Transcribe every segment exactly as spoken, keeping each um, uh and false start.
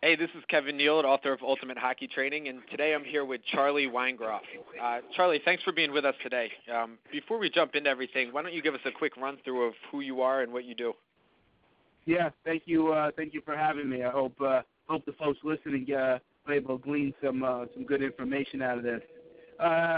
Hey, this is Kevin Neal, author of Ultimate Hockey Training, and today I'm here with Charlie Weingroff. Uh, Charlie, thanks for being with us today. Um, before we jump into everything, why don't you give us a quick run-through of who you are and what you do? Yeah, thank you. Uh, thank you for having me. I hope uh, hope the folks listening uh, are able to glean some uh, some good information out of this. Uh,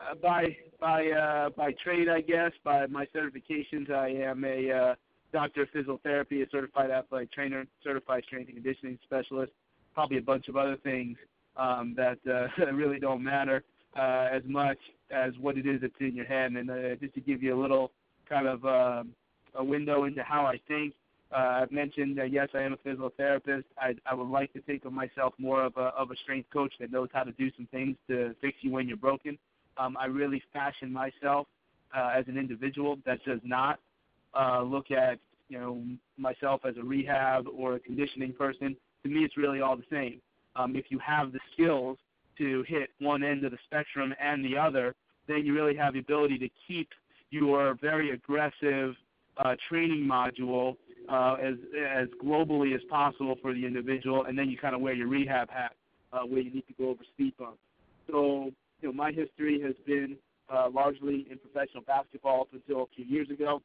by by uh, by trade, I guess, by my certifications, I am a uh, doctor of physical therapy, a certified athletic trainer, certified strength and conditioning specialist, probably a bunch of other things um, that uh, really don't matter uh, as much as what it is that's in your head. And uh, just to give you a little kind of uh, a window into how I think. Uh, I've mentioned that, yes, I am a physical therapist. I, I would like to think of myself more of a, of a strength coach that knows how to do some things to fix you when you're broken. Um, I really fashion myself uh, as an individual that does not uh, look at, you know, myself as a rehab or a conditioning person. To me, it's really all the same. Um, if you have the skills to hit one end of the spectrum and the other, then you really have the ability to keep your very aggressive uh, training module Uh, as as globally as possible for the individual, and then you kind of wear your rehab hat uh, where you need to go over speed bumps. So, you know, my history has been uh, largely in professional basketball up until a few years ago,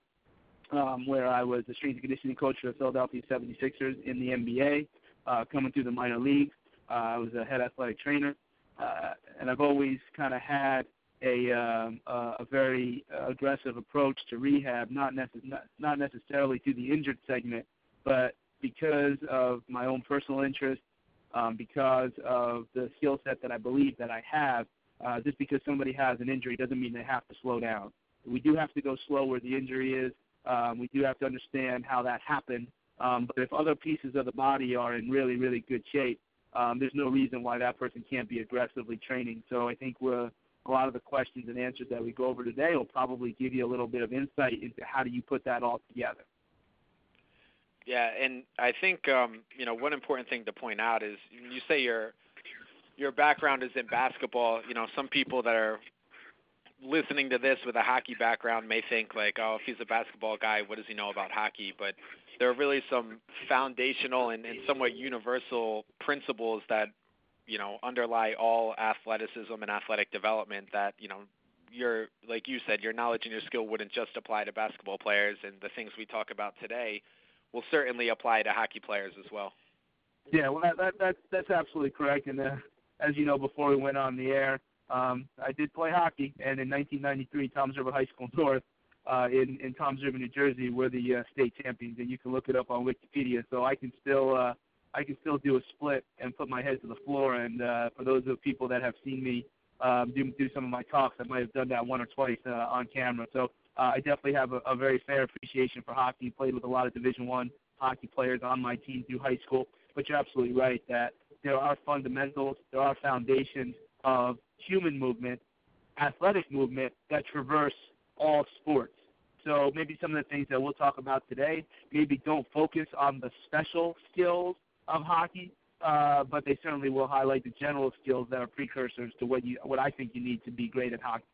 um, where I was the strength and conditioning coach for the Philadelphia seventy-sixers in the N B A, uh, coming through the minor leagues. Uh, I was a head athletic trainer, uh, and I've always kind of had a um, uh, a very uh, aggressive approach to rehab, not, necess- not not necessarily to the injured segment, but because of my own personal interest, um, because of the skill set that I believe that I have. Uh, just because somebody has an injury doesn't mean they have to slow down. We do have to go slow where the injury is. Um, we do have to understand how that happened. Um, but if other pieces of the body are in really, really good shape, um, there's no reason why that person can't be aggressively training. So I think we're a lot of the questions and answers that we go over today will probably give you a little bit of insight into how do you put that all together. Yeah, and I think, um, you know, one important thing to point out is you say your your background is in basketball. You know, some people that are listening to this with a hockey background may think like, oh, if he's a basketball guy, what does he know about hockey? But there are really some foundational and, and somewhat universal principles that you know, underlie all athleticism and athletic development that, you know, your, like you said, your knowledge and your skill wouldn't just apply to basketball players, and the things we talk about today will certainly apply to hockey players as well. Yeah, well, that, that, that that's absolutely correct. And uh, as you know, before we went on the air, um, I did play hockey, and in nineteen ninety-three, Toms River High School North uh, in, in Toms River, New Jersey, were the uh, state champions, and you can look it up on Wikipedia. So I can still uh, I can still do a split and put my head to the floor. And uh, for those of people that have seen me um, do, do some of my talks, I might have done that one or twice uh, on camera. So uh, I definitely have a, a very fair appreciation for hockey. Played with a lot of Division One hockey players on my team through high school. But you're absolutely right that there are fundamentals, there are foundations of human movement, athletic movement that traverse all sports. So maybe some of the things that we'll talk about today maybe don't focus on the special skills of hockey, uh, but they certainly will highlight the general skills that are precursors to what you, what I think you need to be great at hockey.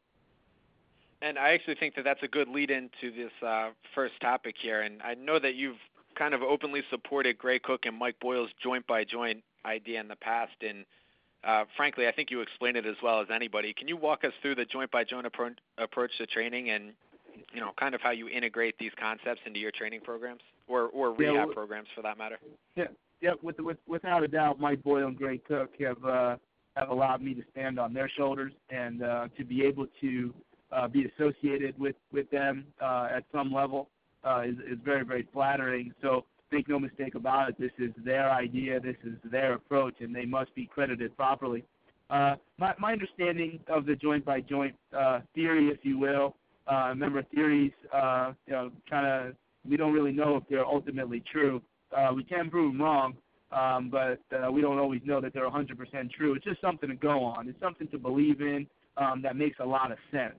And I actually think that that's a good lead into this uh, first topic here. And I know that you've kind of openly supported Gray Cook and Mike Boyle's joint-by-joint idea in the past. And uh, frankly, I think you explained it as well as anybody. Can you walk us through the joint-by-joint appro- approach to training and, you know, kind of how you integrate these concepts into your training programs or, or rehab yeah, well, programs for that matter? Yeah, yeah. With, with, without a doubt, Mike Boyle and Gray Cook have uh, have allowed me to stand on their shoulders and uh, to be able to uh, be associated with with them uh, at some level uh, is, is very, very flattering. So make no mistake about it, this is their idea, this is their approach, and they must be credited properly. Uh, my, my understanding of the joint-by-joint uh, theory, if you will, uh, remember theories, uh, you know, kind of, we don't really know if they're ultimately true. Uh, we can prove them wrong, um, but uh, we don't always know that they're one hundred percent true. It's just something to go on. It's something to believe in um, that makes a lot of sense.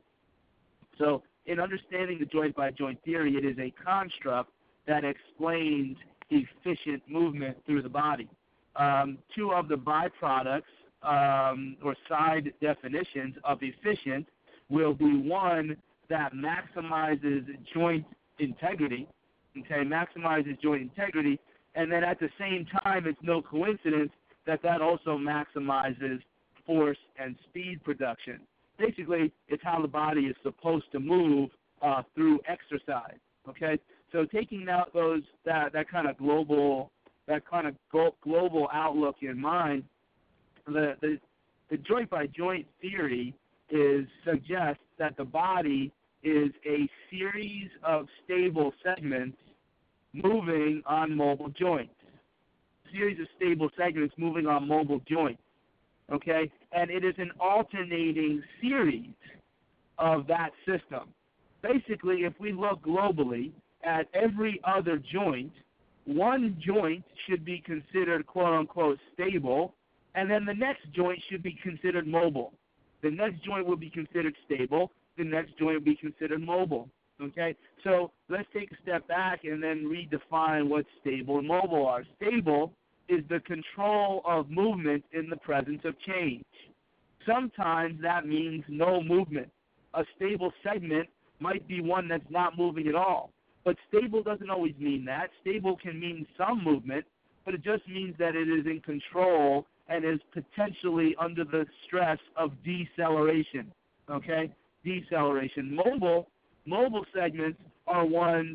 So in understanding the joint-by-joint theory, it is a construct that explains efficient movement through the body. Um, two of the byproducts um, or side definitions of efficient will be one that maximizes joint integrity, okay, maximizes joint integrity, And then at the same time, it's no coincidence that that also maximizes force and speed production. Basically, it's how the body is supposed to move uh, through exercise. Okay, so taking out those that that kind of global that kind of go, global outlook in mind, the, the the joint by joint theory is suggests that the body is a series of stable segments moving on mobile joints. Series of stable segments moving on mobile joints. Okay, and it is an alternating series of that system. Basically, if we look globally at every other joint, one joint should be considered quote-unquote stable, and then the next joint should be considered mobile. The next joint will be considered stable. The next joint will be considered mobile. Okay, so let's take a step back and then redefine what stable and mobile are. Stable is the control of movement in the presence of change. Sometimes that means no movement. A stable segment might be one that's not moving at all. But stable doesn't always mean that. Stable can mean some movement, but it just means that it is in control and is potentially under the stress of deceleration. Okay? Deceleration. Mobile, mobile segments are ones,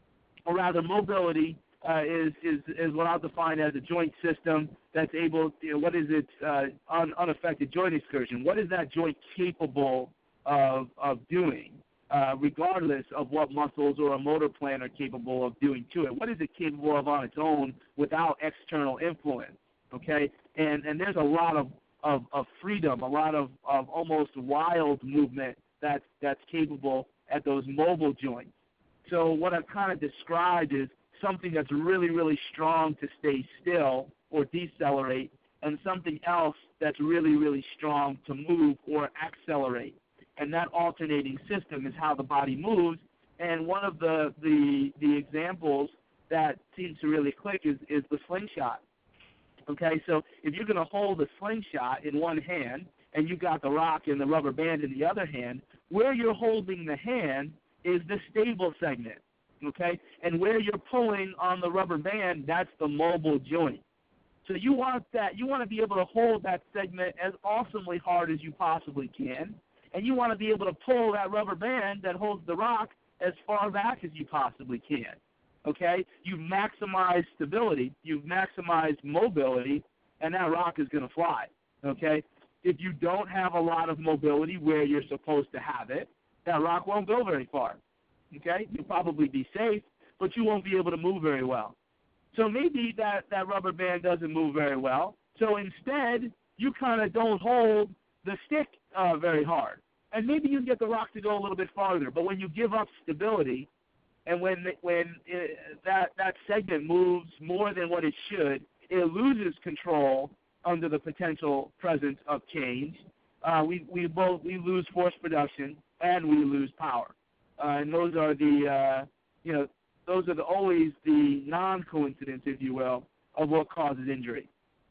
or rather mobility, Uh, is, is is what I'll define as a joint system that's able, you know, what is its uh, un, unaffected joint excursion? What is that joint capable of of doing, uh, regardless of what muscles or a motor plan are capable of doing to it? What is it capable of on its own without external influence? Okay, and and there's a lot of, of, of freedom, a lot of, of almost wild movement that's that's capable at those mobile joints. So what I've kind of described is something that's really, really strong to stay still or decelerate, and something else that's really, really strong to move or accelerate. And that alternating system is how the body moves. And one of the the, the examples that seems to really click is, is the slingshot. Okay, so if you're going to hold a slingshot in one hand and you got the rock and the rubber band in the other hand, where you're holding the hand is the stable segment. Okay, and where you're pulling on the rubber band, that's the mobile joint. So you want that, you want to be able to hold that segment as awesomely hard as you possibly can, and you want to be able to pull that rubber band that holds the rock as far back as you possibly can. Okay, you've maximized stability, you've maximized mobility, and that rock is going to fly. Okay, if you don't have a lot of mobility where you're supposed to have it, that rock won't go very far. Okay, you'll probably be safe, but you won't be able to move very well. So maybe that, that rubber band doesn't move very well. So instead, you kind of don't hold the stick uh, very hard. And maybe you get the rock to go a little bit farther. But when you give up stability, and when when it, that, that segment moves more than what it should, it loses control under the potential presence of change. Uh, we, we both we lose force production and we lose power. Uh, and those are the, uh, you know, those are the, always the non-coincidence, if you will, of what causes injury.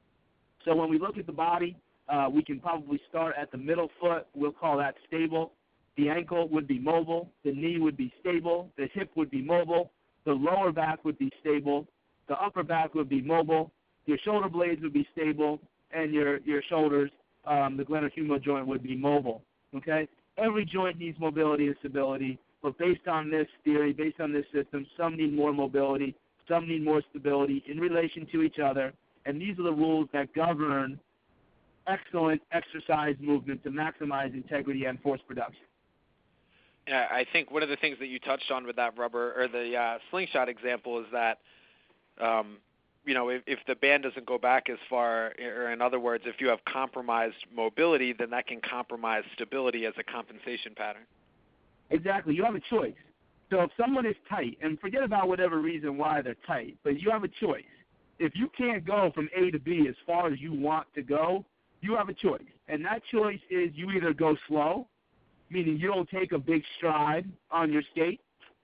So when we look at the body, uh, we can probably start at the middle foot. We'll call that stable. The ankle would be mobile. The knee would be stable. The hip would be mobile. The lower back would be stable. The upper back would be mobile. Your shoulder blades would be stable, and your your shoulders, um, the glenohumeral joint, would be mobile. Okay. Every joint needs mobility and stability. But based on this theory, based on this system, some need more mobility, some need more stability in relation to each other, and these are the rules that govern excellent exercise movement to maximize integrity and force production. Yeah, I think one of the things that you touched on with that rubber or the uh, slingshot example is that, um, you know, if, if the band doesn't go back as far, or in other words, if you have compromised mobility, then that can compromise stability as a compensation pattern. Exactly. You have a choice. So if someone is tight, and forget about whatever reason why they're tight, but you have a choice. If you can't go from A to B as far as you want to go, you have a choice. And that choice is you either go slow, meaning you don't take a big stride on your skate,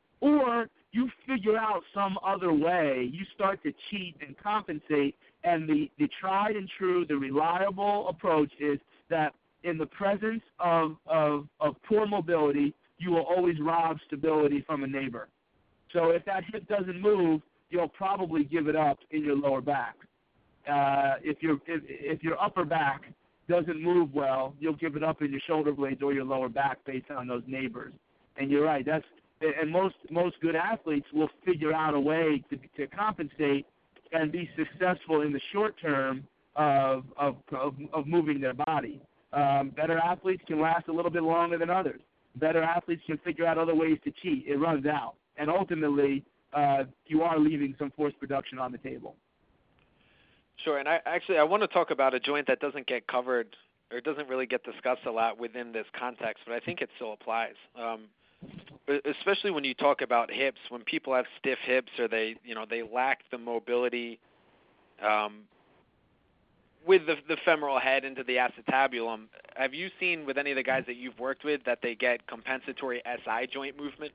or you figure out some other way. You start to cheat and compensate, and the, the tried and true, the reliable approach is that in the presence of, of, of poor mobility, you will always rob stability from a neighbor. So if that hip doesn't move, you'll probably give it up in your lower back. Uh, if your if, if your upper back doesn't move well, you'll give it up in your shoulder blades or your lower back based on those neighbors. And you're right. That's and most most good athletes will figure out a way to to compensate and be successful in the short term of of of, of moving their body. Um, better athletes can last a little bit longer than others. Better athletes can figure out other ways to cheat. It runs out, and ultimately, uh, you are leaving some force production on the table. Sure, and I actually I want to talk about a joint that doesn't get covered or doesn't really get discussed a lot within this context, but I think it still applies. Um, especially when you talk about hips, when people have stiff hips or they, you know, they lack the mobility um, with the, the femoral head into the acetabulum. Have you seen with any of the guys that you've worked with that they get compensatory S I joint movement?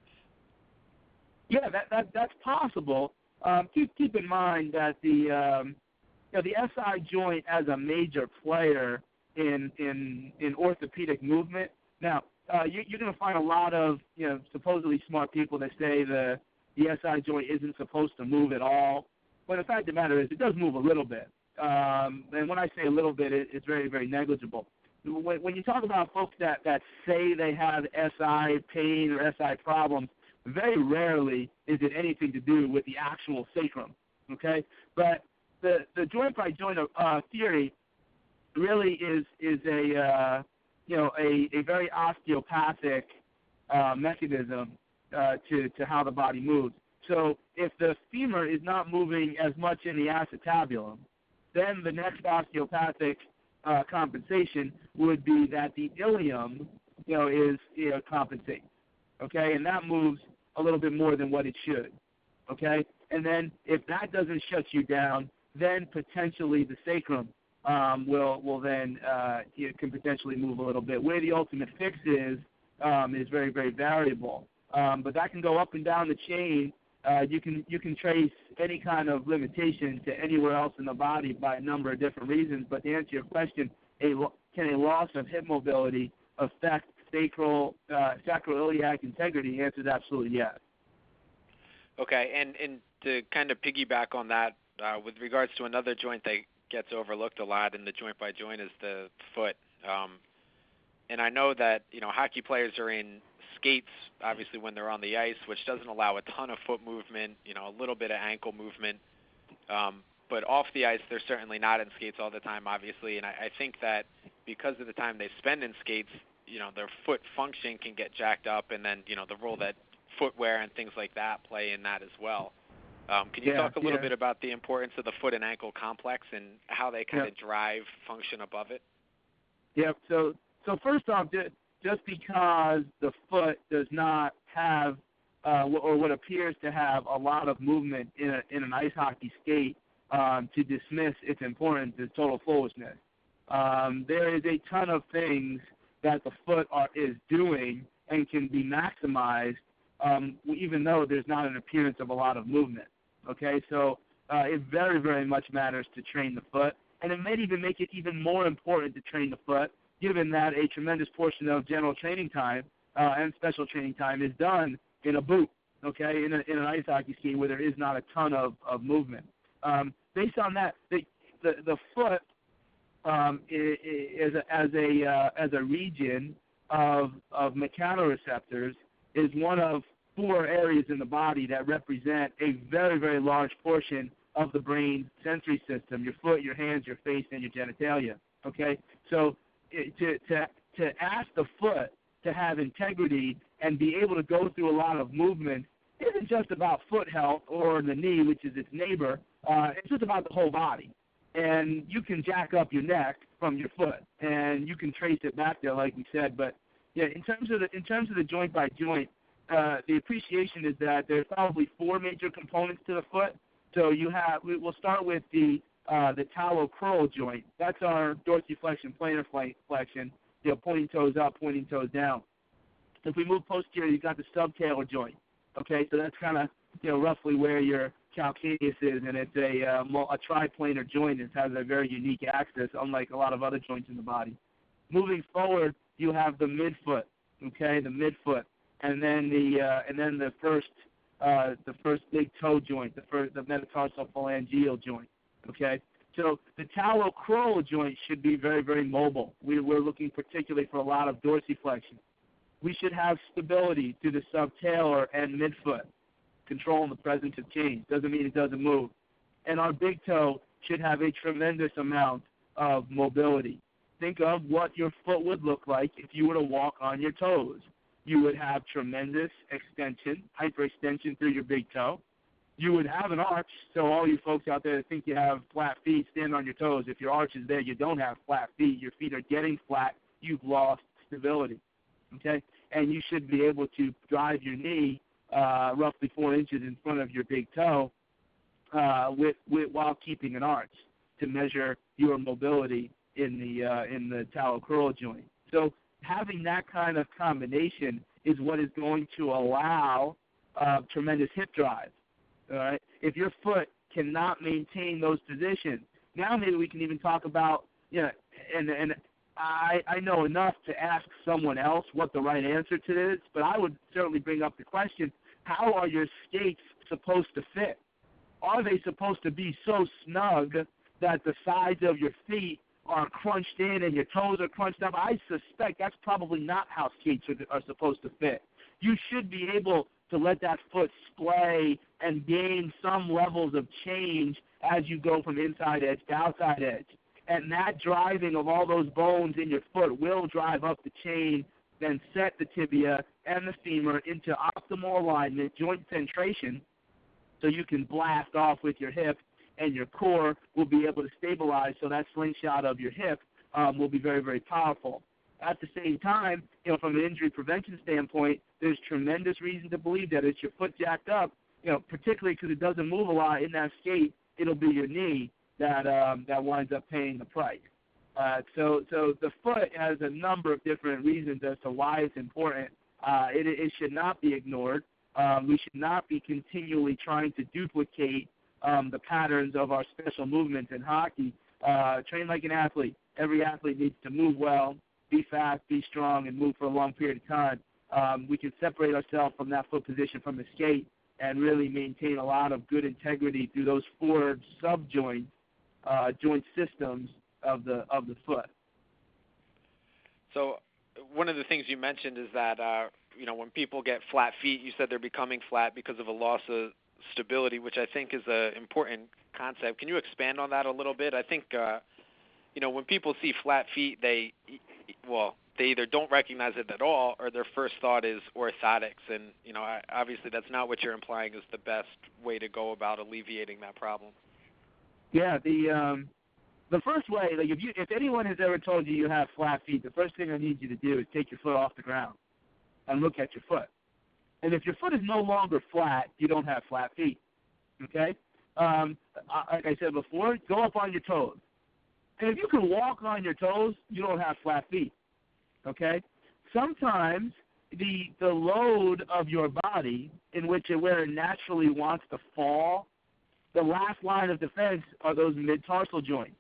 Yeah, that, that that's possible. Um, keep keep in mind that the um, you know, the S I joint as a major player in in in orthopedic movement. Now, uh, you, you're going to find a lot of you know supposedly smart people that say the the S I joint isn't supposed to move at all. But the fact of the matter is, it does move a little bit. Um, and when I say a little bit, it, it's very very negligible. When, when you talk about folks that, that say they have S I pain or S I problems, very rarely is it anything to do with the actual sacrum, okay? But the, the joint-by-joint uh, theory really is is a uh, you know a, a very osteopathic uh, mechanism uh, to to how the body moves. So if the femur is not moving as much in the acetabulum, then the next osteopathic uh, compensation would be that the ilium, you know, is you know, compensating, okay, and that moves a little bit more than what it should, okay? And then if that doesn't shut you down, then potentially the sacrum um, will will then uh, it can potentially move a little bit. Where the ultimate fix is um, is very very variable, um, but that can go up and down the chain. Uh, you can you can trace any kind of limitation to anywhere else in the body by a number of different reasons. But to answer your question, a, can a loss of hip mobility affect sacral uh, sacroiliac integrity? The answer is absolutely yes. Okay, and, and to kind of piggyback on that, uh, with regards to another joint that gets overlooked a lot in the joint by joint is the foot. Um, and I know that you know hockey players are in skates, obviously, when they're on the ice, which doesn't allow a ton of foot movement, you know, a little bit of ankle movement. Um, but off the ice, they're certainly not in skates all the time, obviously. And I, I think that because of the time they spend in skates, you know, their foot function can get jacked up, and then, you know, the role that footwear and things like that play in that as well. Um, can you yeah, talk a little yeah. bit about the importance of the foot and ankle complex and how they kind Yep. of drive function above it? Yep. So, so first off, just because the foot does not have uh, or what appears to have a lot of movement in, a, in an ice hockey skate um, to dismiss its importance is total foolishness. Um, there is a ton of things that the foot are, is doing and can be maximized um, even though there's not an appearance of a lot of movement. Okay, so uh, it very, very much matters to train the foot, and it may even make it even more important to train the foot, given that a tremendous portion of general training time uh, and special training time is done in a boot, okay, in, a, in an ice hockey skate where there is not a ton of, of movement. Um, based on that, the, the, the foot um, is, is a, as, a, uh, as a region of, of mechanoreceptors is one of four areas in the body that represent a very, very large portion of the brain's sensory system, your foot, your hands, your face, and your genitalia, okay? So to, to, to ask the foot to have integrity and be able to go through a lot of movement isn't just about foot health or the knee, which is its neighbor. Uh, it's just about the whole body. And you can jack up your neck from your foot, and you can trace it back there, like we said. But yeah, in terms of the in terms of the joint by joint, uh, the appreciation is that there's probably four major components to the foot. So you have we'll start with the uh, the talocrural joint. That's our dorsiflexion, plantar flexion. You know, pointing toes up, pointing toes down. If we move posterior, you've got the subtalar joint. Okay, so that's kind of you know roughly where your calcaneus is, and it's a uh, a triplanar joint. It has a very unique axis, unlike a lot of other joints in the body. Moving forward, you have the midfoot. Okay, the midfoot, and then the uh, and then the first uh, the first big toe joint, the first the metatarsal phalangeal joint. Okay, so the talocrural joint should be very, very mobile. We, we're looking particularly for a lot of dorsiflexion. We should have stability through the subtalar and midfoot, controlling the presence of change. Doesn't mean it doesn't move. And our big toe should have a tremendous amount of mobility. Think of what your foot would look like if you were to walk on your toes. You would have tremendous extension, hyperextension through your big toe. You would have an arch, so all you folks out there that think you have flat feet, stand on your toes. If your arch is there, you don't have flat feet. Your feet are getting flat. You've lost stability, okay? And you should be able to drive your knee uh, roughly four inches in front of your big toe uh, with, with while keeping an arch to measure your mobility in the uh, in the talocrural joint. So having that kind of combination is what is going to allow uh, tremendous hip drive. All right. If your foot cannot maintain those positions, now maybe we can even talk about, you know, and and I I know enough to ask someone else what the right answer to this, but I would certainly bring up the question: how are your skates supposed to fit? Are they supposed to be so snug that the sides of your feet are crunched in and your toes are crunched up? I suspect that's probably not how skates are, are supposed to fit. You should be able to let that foot splay and gain some levels of change as you go from inside edge to outside edge. And that driving of all those bones in your foot will drive up the chain, then set the tibia and the femur into optimal alignment, joint centration, so you can blast off with your hip, and your core will be able to stabilize, so that slingshot of your hip um, will be very, very powerful. At the same time, you know, from an injury prevention standpoint, there's tremendous reason to believe that if your foot jacked up, you know, particularly because it doesn't move a lot in that skate, it'll be your knee that um, that winds up paying the price. Uh, so, so the foot has a number of different reasons as to why it's important. Uh, it, it should not be ignored. Um, we should not be continually trying to duplicate um, the patterns of our special movements in hockey. Uh, train like an athlete. Every athlete needs to move well, be fast, be strong, and move for a long period of time. Um, we can separate ourselves from that foot position from the skate and really maintain a lot of good integrity through those four subjoint uh, joint systems of the of the foot. So one of the things you mentioned is that uh, you know, when people get flat feet, you said they're becoming flat because of a loss of stability, which I think is an important concept. Can you expand on that a little bit? I think uh, you know, when people see flat feet, they well, they either don't recognize it at all, or their first thought is orthotics. And you know, I, obviously, that's not what you're implying is the best way to go about alleviating that problem. Yeah, the um, the first way, like if you if anyone has ever told you you have flat feet, the first thing I need you to do is take your foot off the ground and look at your foot. And if your foot is no longer flat, you don't have flat feet. Okay? Um, like I said before, go up on your toes. And if you can walk on your toes, you don't have flat feet. Okay? Sometimes the the load of your body in which it where it naturally wants to fall, the last line of defense are those mid-tarsal joints.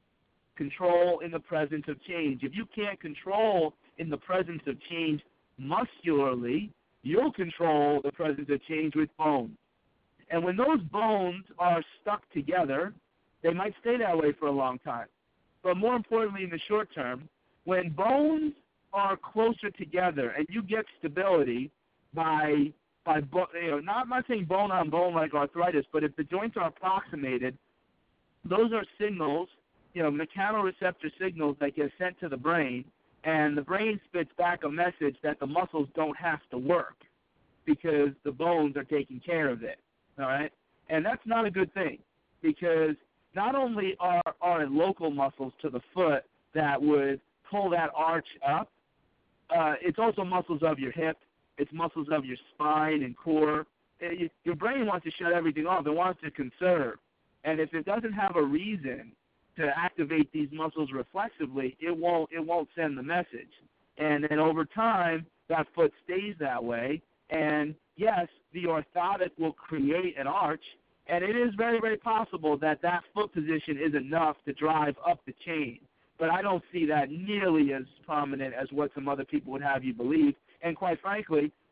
Control in the presence of change. If you can't control in the presence of change muscularly, you'll control the presence of change with bone. And when those bones are stuck together, they might stay that way for a long time. But more importantly, in the short term, when bones are closer together and you get stability by by you know, not I'm not saying bone on bone like arthritis, but if the joints are approximated, those are signals, you know, mechanoreceptor signals that get sent to the brain, and the brain spits back a message that the muscles don't have to work because the bones are taking care of it. All right, and that's not a good thing, because not only are are local muscles to the foot that would pull that arch up, uh, it's also muscles of your hip. It's muscles of your spine and core. It, your brain wants to shut everything off. It wants to conserve. And if it doesn't have a reason to activate these muscles reflexively, it won't it won't send the message. And then over time, that foot stays that way. And yes, the orthotic will create an arch. And it is very, very possible that that foot position is enough to drive up the chain. But I don't see that nearly as prominent as what some other people would have you believe. And quite frankly,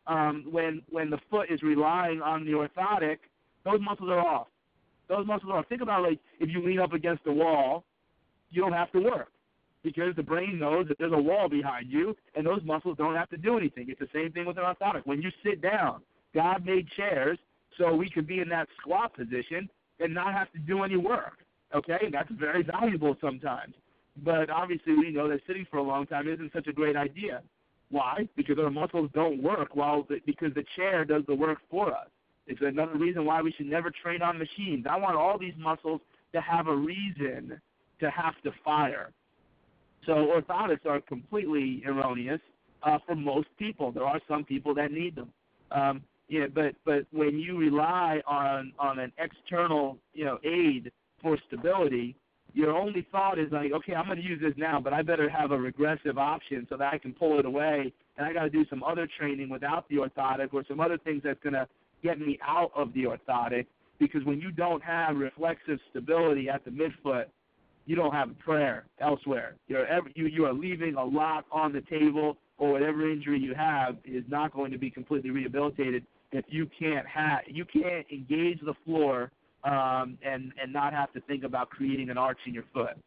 um, when when the foot is relying on the orthotic, those muscles are off. Those muscles are off. Think about, like, if you lean up against the wall, you don't have to work because the brain knows that there's a wall behind you, and those muscles don't have to do anything. It's the same thing with an orthotic. When you sit down, God made chairs so we could be in that squat position and not have to do any work, okay? That's very valuable sometimes. But obviously we know that sitting for a long time isn't such a great idea. Why? Because our muscles don't work while the, because the chair does the work for us. It's another reason why we should never train on machines. I want all these muscles to have a reason to have to fire. So orthotics are completely erroneous uh, for most people. There are some people that need them. Um, yeah, but but when you rely on, on an external, you know, aid for stability, your only thought is like, okay, I'm going to use this now, but I better have a regressive option so that I can pull it away, and I got to do some other training without the orthotic or some other things that's going to get me out of the orthotic, because when you don't have reflexive stability at the midfoot, you don't have a prayer elsewhere. You're ever, you, you are leaving a lot on the table, or whatever injury you have is not going to be completely rehabilitated if you can't have, you can't engage the floor um, and, and not have to think about creating an arch in your foot.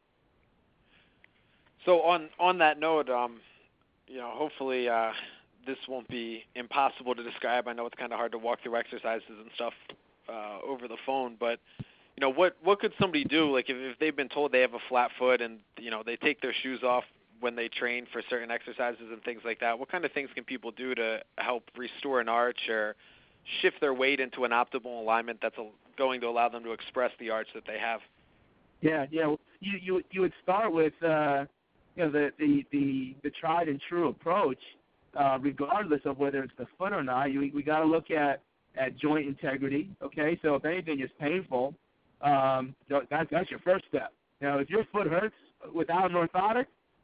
So on, on that note, um, you know, hopefully uh, this won't be impossible to describe. I know it's kind of hard to walk through exercises and stuff uh, over the phone, but you know, what what could somebody do? Like if, if they've been told they have a flat foot and you know they take their shoes off when they train for certain exercises and things like that, what kind of things can people do to help restore an arch or shift their weight into an optimal alignment that's going to allow them to express the arch that they have? Yeah, yeah. You you you would start with uh, you know the, the, the, the tried and true approach, uh, regardless of whether it's the foot or not. You, we got to look at, at joint integrity. Okay, so if anything is painful, um, that's that's your first step. Now, if your foot hurts without an orthotic,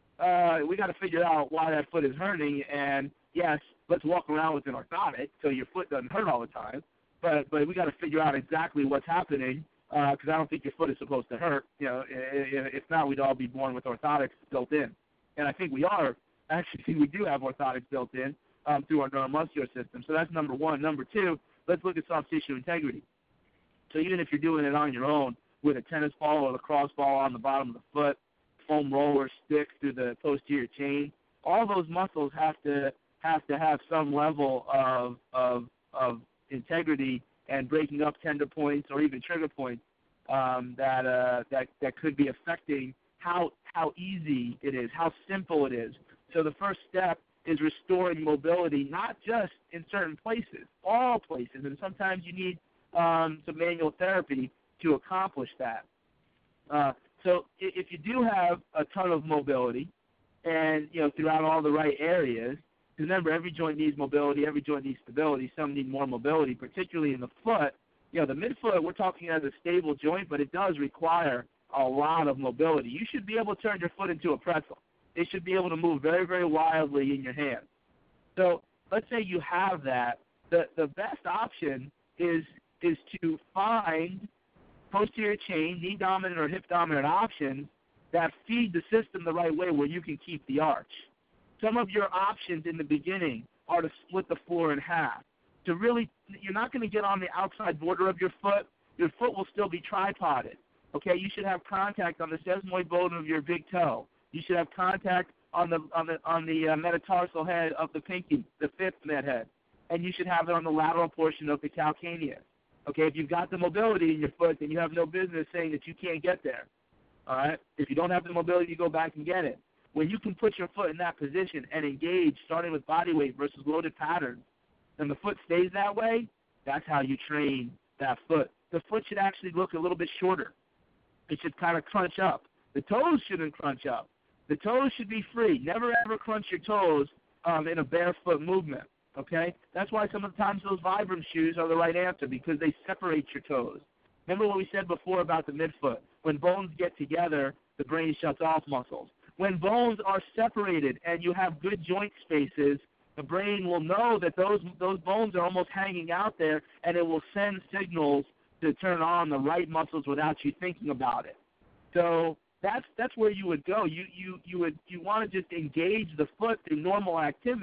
uh, we got to figure out why that foot is hurting. And yes, let's walk around with an orthotic so your foot doesn't hurt all the time. But but we got to figure out exactly what's happening, because uh, I don't think your foot is supposed to hurt. You know, if not, we'd all be born with orthotics built in. And I think we are. Actually, we do have orthotics built in um, through our neuromuscular system. So that's number one. Number two, let's look at soft tissue integrity. So even if you're doing it on your own with a tennis ball or a lacrosse ball on the bottom of the foot, foam roller, stick through the posterior chain, all those muscles have to have to have some level of of of integrity and breaking up tender points or even trigger points um, that uh, that that could be affecting how how easy it is, how simple it is. So the first step is restoring mobility, not just in certain places, all places, and sometimes you need um, some manual therapy to accomplish that. Uh, so if you do have a ton of mobility, and you know throughout all the right areas, remember every joint needs mobility, every joint needs stability. Some need more mobility, particularly in the foot. You know the midfoot, we're talking as a stable joint, but it does require a lot of mobility. You should be able to turn your foot into a pretzel. It should be able to move very, very wildly in your hand. So let's say you have that. The the best option is is to find posterior chain, knee dominant or hip dominant options that feed the system the right way where you can keep the arch. Some of your options in the beginning are to split the floor in half. To really, you're not going to get on the outside border of your foot. Your foot will still be tripoded. Okay, you should have contact on the sesamoid bone of your big toe. You should have contact on the on the on the uh, metatarsal head of the pinky, the fifth med head, and you should have it on the lateral portion of the calcaneus. Okay, if you've got the mobility in your foot, then you have no business saying that you can't get there. All right, if you don't have the mobility, you go back and get it. When you can put your foot in that position and engage, starting with body weight versus loaded patterns, and the foot stays that way, that's how you train that foot. The foot should actually look a little bit shorter. It should kind of crunch up. The toes shouldn't crunch up. The toes should be free. Never, ever crunch your toes um, in a barefoot movement, okay? That's why sometimes those Vibram shoes are the right answer, because they separate your toes. Remember what we said before about the midfoot. When bones get together, the brain shuts off muscles. When bones are separated and you have good joint spaces, the brain will know that those those bones are almost hanging out there, and it will send signals to turn on the right muscles without you thinking about it. So that's that's where you would go. You you you would you want to just engage the foot through normal activity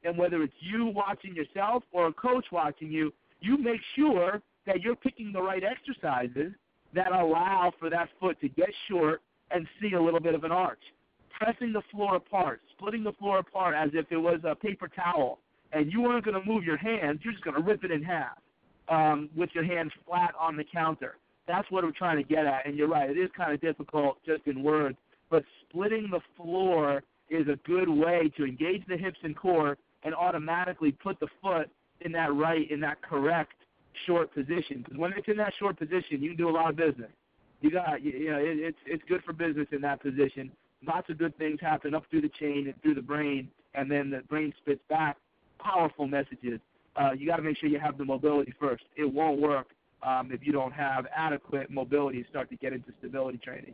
and whether it's you watching yourself or a coach watching you, you make sure that you're picking the right exercises that allow for that foot to get short and see a little bit of an arch. Pressing the floor apart, splitting the floor apart as if it was a paper towel, and you weren't going to move your hands, you're just going to rip it in half um, with your hands flat on the counter. That's what we're trying to get at, and you're right, it is kind of difficult just in words, but splitting the floor is a good way to engage the hips and core and automatically put the foot in that right, in that correct short position. Because when it's in that short position, you can do a lot of business. You got, you know, it, it's it's good for business in that position. Lots of good things happen up through the chain and through the brain, and then the brain spits back powerful messages. Uh, you got to make sure you have the mobility first. It won't work um, if you don't have adequate mobility to start to get into stability training.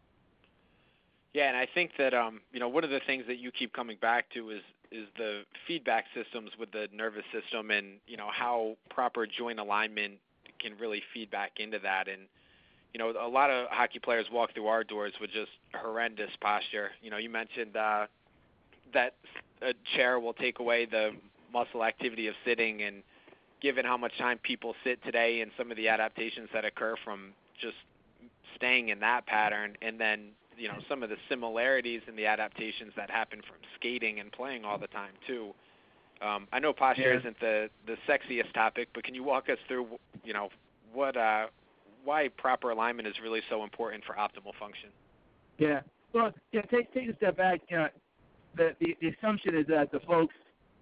Yeah, and I think that um, you know, one of the things that you keep coming back to is is the feedback systems with the nervous system, and you know how proper joint alignment can really feed back into that. And you know, a lot of hockey players walk through our doors with just horrendous posture. You know, you mentioned uh, that a chair will take away the muscle activity of sitting, and given how much time people sit today and some of the adaptations that occur from just staying in that pattern, and then you know, some of the similarities in the adaptations that happen from skating and playing all the time too. Um, I know posture yeah. isn't the, the sexiest topic, but can you walk us through, you know, what, uh, why proper alignment is really so important for optimal function? Yeah. Well, yeah, take, take a step back. You know, the, the, the assumption is that the folks,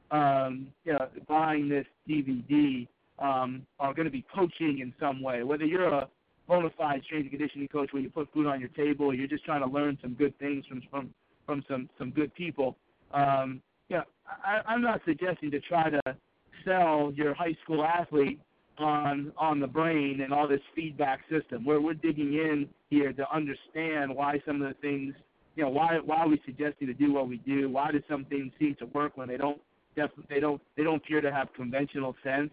um, you know, buying this D V D um, are going to be coaching in some way, whether you're a bona fide strength and conditioning coach where you put food on your table, or you're just trying to learn some good things from from, from some, some good people. Um, yeah, I, I'm not suggesting to try to sell your high school athlete on on the brain and all this feedback system. Where we're digging in here to understand why some of the things, you know, why why are we suggesting to do what we do? Why do some things seem to work when they don't? They don't they don't appear to have conventional sense.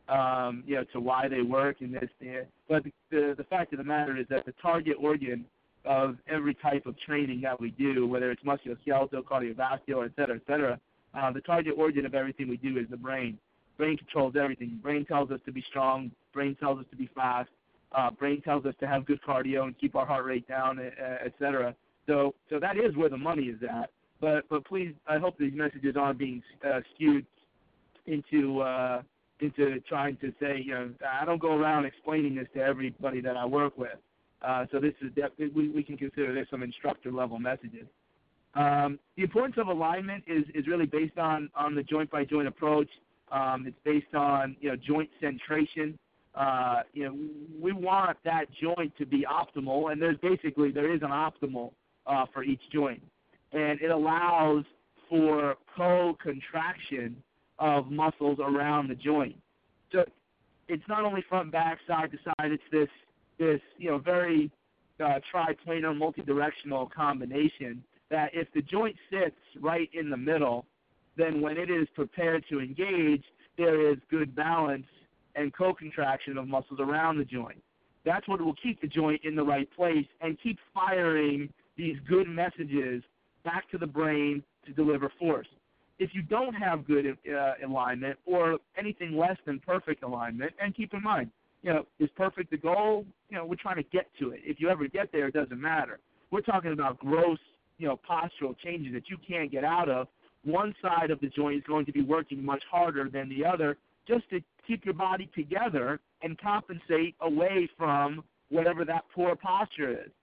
Um, you know, to why they work in this. But the, the the fact of the matter is that the target organ of every type of training that we do, whether it's musculoskeletal, cardiovascular, et cetera, et cetera, uh, the target organ of everything we do is the brain. Brain controls everything. Brain tells us to be strong. Brain tells us to be fast. Uh, brain tells us to have good cardio and keep our heart rate down, et cetera. So, so that is where the money is at. But, but please, I hope these messages aren't being uh, skewed into uh, into trying to say, you know, I don't go around explaining this to everybody that I work with. Uh, so this is definitely, we, we can consider this some instructor-level messages. Um, the importance of alignment is, is really based on, on the joint-by-joint approach. Um, it's based on, you know, joint centration. Uh, you know, we want that joint to be optimal, and there's basically, there is an optimal uh, for each joint. And it allows for co-contraction of muscles around the joint. So it's not only front, back, side to side. It's this, this you know, very uh, triplanar, multidirectional combination that if the joint sits right in the middle, then when it is prepared to engage, there is good balance and co-contraction of muscles around the joint. That's what will keep the joint in the right place and keep firing these good messages back to the brain to deliver force. If you don't have good uh, alignment or anything less than perfect alignment, and keep in mind, you know, is perfect the goal? You know, we're trying to get to it. If you ever get there, it doesn't matter. We're talking about gross, you know, postural changes that you can't get out of. One side of the joint is going to be working much harder than the other just to keep your body together and compensate away from whatever that poor posture is.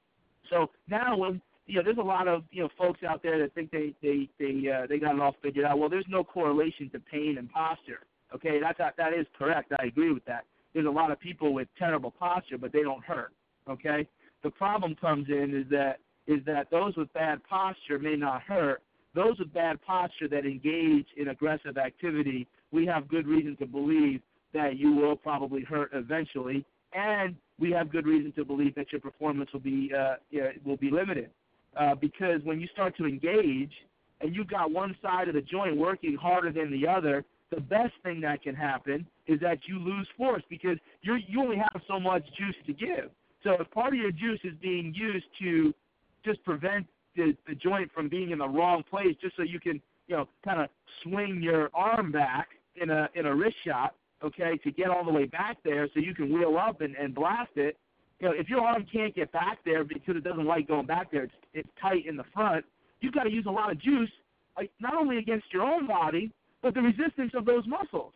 So now when you know, there's a lot of, you know, folks out there that think they they they uh, they got it all figured out. Well, there's no correlation to pain and posture. Okay, that's that is correct. I agree with that. There's a lot of people with terrible posture, but they don't hurt. Okay, the problem comes in is that is that those with bad posture may not hurt. Those with bad posture that engage in aggressive activity, we have good reason to believe that you will probably hurt eventually, and we have good reason to believe that your performance will be uh, yeah, will be limited. Uh, because when you start to engage and you've got one side of the joint working harder than the other, the best thing that can happen is that you lose force because you're, you only have so much juice to give. So if part of your juice is being used to just prevent the, the joint from being in the wrong place just so you can you know, kind of swing your arm back in a in a wrist shot, okay, to get all the way back there so you can wheel up and, and blast it. You know, if your arm can't get back there because it doesn't like going back there, it's, it's tight in the front, you've got to use a lot of juice, like, not only against your own body, but the resistance of those muscles.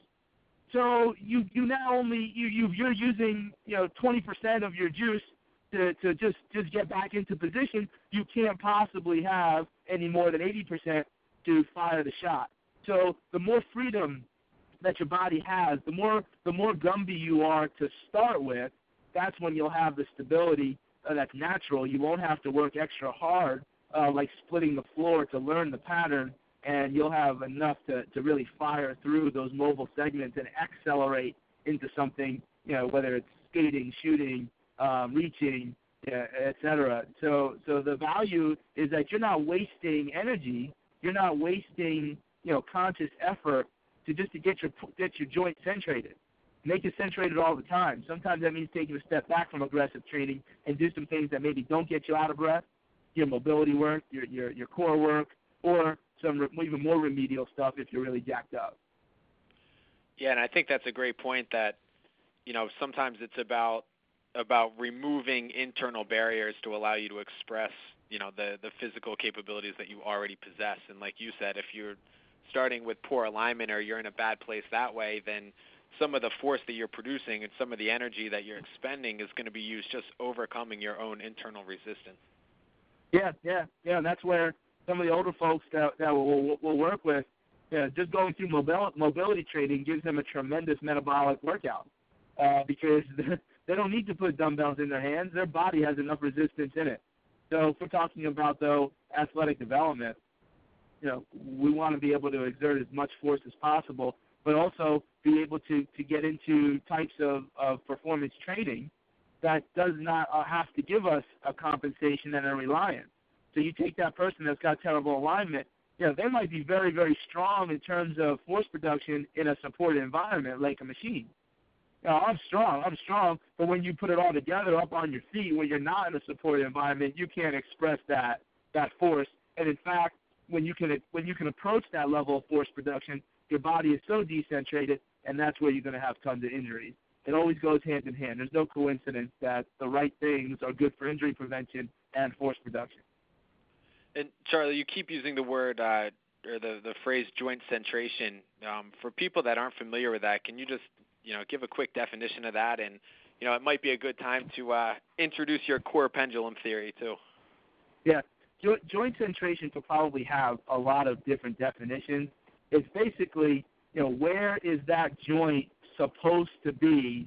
So you, you now only, you, you, you're using, you know, twenty percent of your juice to, to just, just get back into position. You can't possibly have any more than eighty percent to fire the shot. So the more freedom that your body has, the more the more Gumby you are to start with, that's when you'll have the stability uh, that's natural. You won't have to work extra hard, uh, like splitting the floor to learn the pattern, and you'll have enough to, to really fire through those mobile segments and accelerate into something, you know, whether it's skating, shooting, um, reaching, uh, et cetera. So, so the value is that you're not wasting energy. You're not wasting, you know, conscious effort to just to get your get your joint centrated. Make it centrated all the time. Sometimes that means taking a step back from aggressive training and do some things that maybe don't get you out of breath, your mobility work, your your, your core work, or some re- even more remedial stuff if you're really jacked up. Yeah, and I think that's a great point that, you know, sometimes it's about about removing internal barriers to allow you to express, you know, the, the physical capabilities that you already possess. And like you said, if you're starting with poor alignment or you're in a bad place that way, then some of the force that you're producing and some of the energy that you're expending is going to be used just overcoming your own internal resistance. Yeah, yeah, yeah, and that's where some of the older folks that, that we'll, we'll work with, yeah, just going through mobility, mobility training gives them a tremendous metabolic workout uh, because they don't need to put dumbbells in their hands. Their body has enough resistance in it. So if we're talking about, though, athletic development, you know, we want to be able to exert as much force as possible, but also be able to, to get into types of, of performance training that does not uh, have to give us a compensation and a reliance. So you take that person that's got terrible alignment, you know, they might be very, very strong in terms of force production in a supported environment like a machine. You know, I'm strong, I'm strong, but when you put it all together up on your feet, when you're not in a supported environment, you can't express that that force. And in fact, when you can when you can approach that level of force production, your body is so decentrated, and that's where you're going to have tons of injuries. It always goes hand in hand. There's no coincidence that the right things are good for injury prevention and force production. And Charlie, you keep using the word uh, or the the phrase joint centration. Um, for people that aren't familiar with that, can you just you know give a quick definition of that? And you know it might be a good time to uh, introduce your core pendulum theory too. Yeah, jo- joint centration could probably have a lot of different definitions. It's basically you know where is that joint supposed to be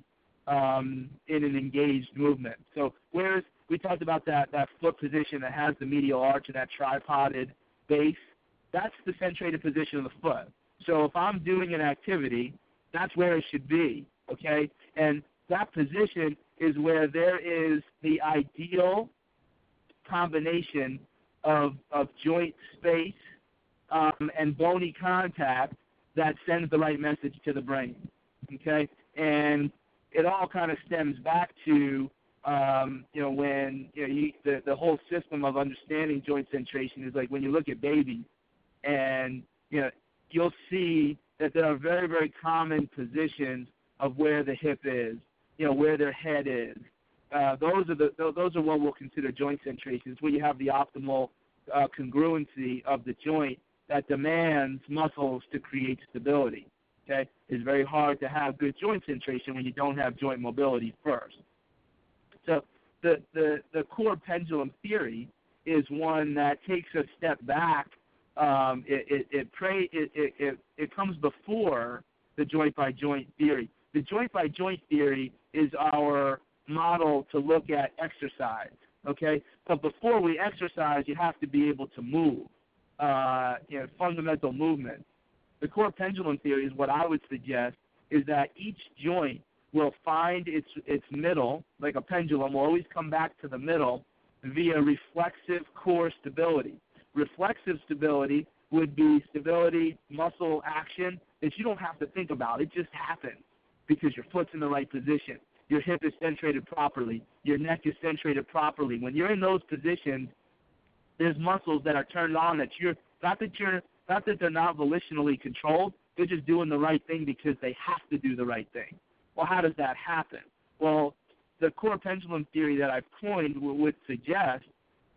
um, in an engaged movement. So where's we talked about that, that foot position that has the medial arch and that tripoded base. That's the centrated position of the foot. So if I'm doing an activity, that's where it should be, okay? And that position is where there is the ideal combination of, of joint space um, and bony contact that sends the right message to the brain, okay? And it all kind of stems back to Um, you know, when you know you, the the whole system of understanding joint centration is like when you look at babies, and you know you'll see that there are very very common positions of where the hip is, you know, where their head is. Uh, those are the those are what we'll consider joint centration. It's where you have the optimal uh, congruency of the joint that demands muscles to create stability. Okay, it's very hard to have good joint centration when you don't have joint mobility first. So the, the, the core pendulum theory is one that takes a step back. Um, it it it, pray, it, it, it it comes before the joint-by-joint theory. The joint-by-joint theory is our model to look at exercise, okay? But before we exercise, you have to be able to move, uh, you know, fundamental movement. The core pendulum theory is what I would suggest is that each joint will find its its middle, like a pendulum, will always come back to the middle via reflexive core stability. Reflexive stability would be stability, muscle action that you don't have to think about. It just happens because your foot's in the right position. Your hip is centrated properly. Your neck is centrated properly. When you're in those positions, there's muscles that are turned on that you're, not that you're not that they're not volitionally controlled. They're just doing the right thing because they have to do the right thing. Well, how does that happen? Well, the core pendulum theory that I've coined would suggest,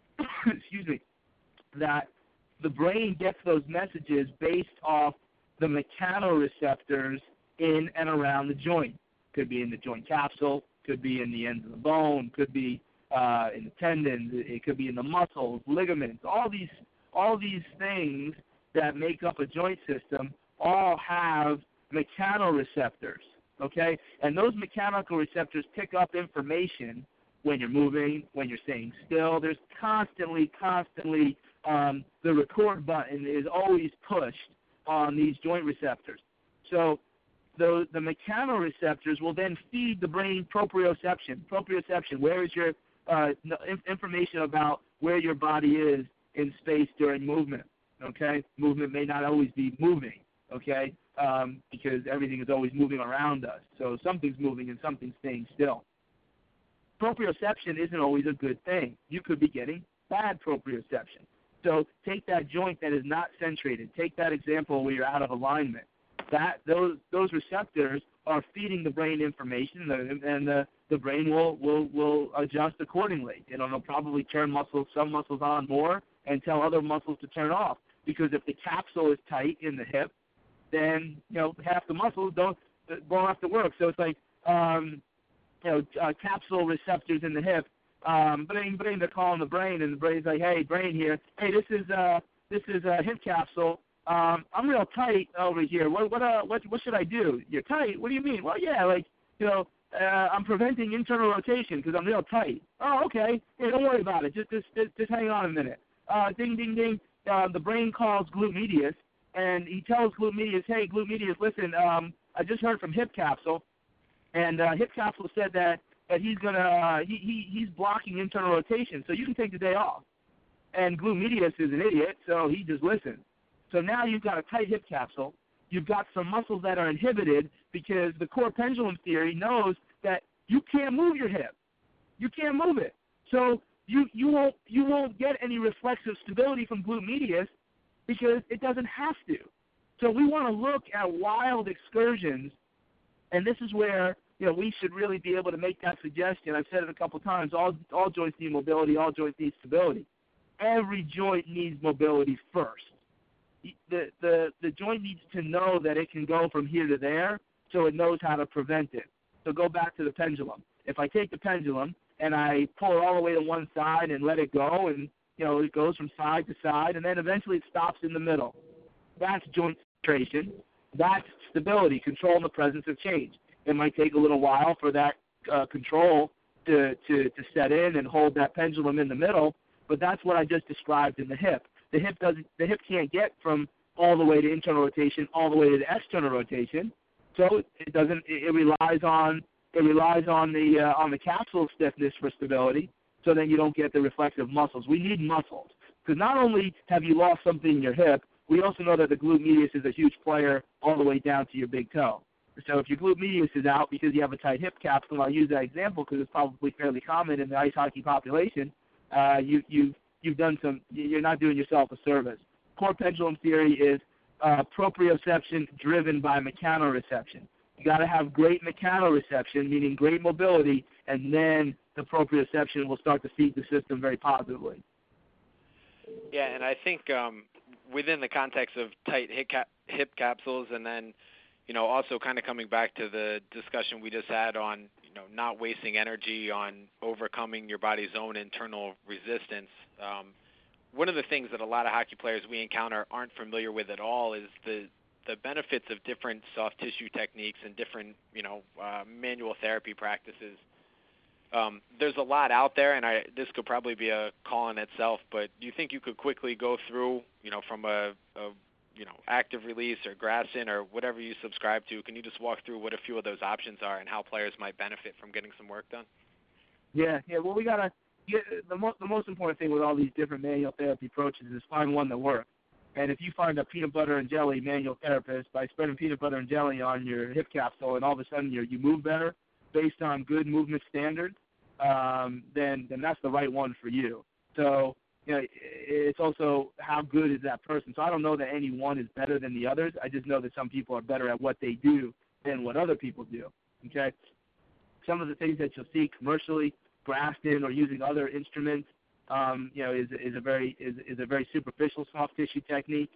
excuse me, that the brain gets those messages based off the mechanoreceptors in and around the joint. Could be in the joint capsule, could be in the ends of the bone, could be uh, in the tendons, it could be in the muscles, ligaments, all these all these things that make up a joint system all have mechanoreceptors, okay? And those mechanical receptors pick up information when you're moving, when you're staying still. There's constantly, constantly, um, the record button is always pushed on these joint receptors. So the, the mechanoreceptors will then feed the brain proprioception. Proprioception, where is your uh, information about where your body is in space during movement, okay? Movement may not always be moving, okay, um, because everything is always moving around us. So something's moving and something's staying still. Proprioception isn't always a good thing. You could be getting bad proprioception. So take that joint that is not centrated. Take that example where you're out of alignment. That those those receptors are feeding the brain information, and the, the brain will, will, will adjust accordingly. You know, it'll probably turn muscles, some muscles on more and tell other muscles to turn off. Because if the capsule is tight in the hip, then, you know, half the muscles don't won't have to work. So it's like, um, you know, uh, capsule receptors in the hip. Um, bring, bring, they're calling the brain, and the brain's like, hey, brain here. Hey, this is uh, this is a hip capsule. Um, I'm real tight over here. What what uh what what should I do? You're tight? What do you mean? Well, yeah, like, you know, uh, I'm preventing internal rotation because I'm real tight. Oh, okay. Hey, don't worry about it. Just just just, just hang on a minute. Uh, ding ding ding. Uh, the brain calls glute medius, and he tells glute medius, hey, glute medius, listen, um, I just heard from hip capsule, and uh, hip capsule said that that he's gonna uh, he he he's blocking internal rotation, so you can take the day off. And glute medius is an idiot, so he just listens. So now you've got a tight hip capsule. You've got some muscles that are inhibited because the core pendulum theory knows that you can't move your hip. You can't move it. So you, you won't you won't get any reflexive stability from glute medius because it doesn't have to. So we want to look at wild excursions, and this is where, you know, we should really be able to make that suggestion. I've said it a couple times. All all joints need mobility. All joints need stability. Every joint needs mobility first. The, the the joint needs to know that it can go from here to there, so it knows how to prevent it. So go back to the pendulum. If I take the pendulum and I pull it all the way to one side and let it go, and, you know, it goes from side to side, and then eventually it stops in the middle. That's joint centration. That's stability, control in the presence of change. It might take a little while for that uh, control to, to, to set in and hold that pendulum in the middle, but that's what I just described in the hip. The hip doesn't. The hip can't get from all the way to internal rotation all the way to the external rotation, so it doesn't. It, it relies on it relies on the uh, on the capsule stiffness for stability. So then you don't get the reflexive muscles. We need muscles because not only have you lost something in your hip, we also know that the glute medius is a huge player all the way down to your big toe. So if your glute medius is out because you have a tight hip capsule, I'll use that example because it's probably fairly common in the ice hockey population. Uh, you you You've done some. You're not doing yourself a service. Core pendulum theory is uh, proprioception driven by mechanoreception. You got to have great mechanoreception, meaning great mobility, and then the proprioception will start to feed the system very positively. Yeah, and I think um, within the context of tight hip, cap- hip capsules, and then, you know, also kind of coming back to the discussion we just had on, you know, not wasting energy on overcoming your body's own internal resistance. Um, one of the things that a lot of hockey players we encounter aren't familiar with at all is the the benefits of different soft tissue techniques and different, you know, uh, manual therapy practices. Um, there's a lot out there, and I, this could probably be a call in itself, but do you think you could quickly go through, you know, from a, a you know, active release or Graston or whatever you subscribe to, can you just walk through what a few of those options are and how players might benefit from getting some work done? Yeah, yeah. Well, we gotta get the most. The most important thing with all these different manual therapy approaches is find one that works. And if you find a peanut butter and jelly manual therapist by spreading peanut butter and jelly on your hip capsule, and all of a sudden you you move better based on good movement standards, um, then then that's the right one for you. So you know, it's also how good is that person. So I don't know that any one is better than the others. I just know that some people are better at what they do than what other people do. Okay. Some of the things that you'll see commercially, Grafton or using other instruments, um, you know, is is a very is is a very superficial soft tissue technique.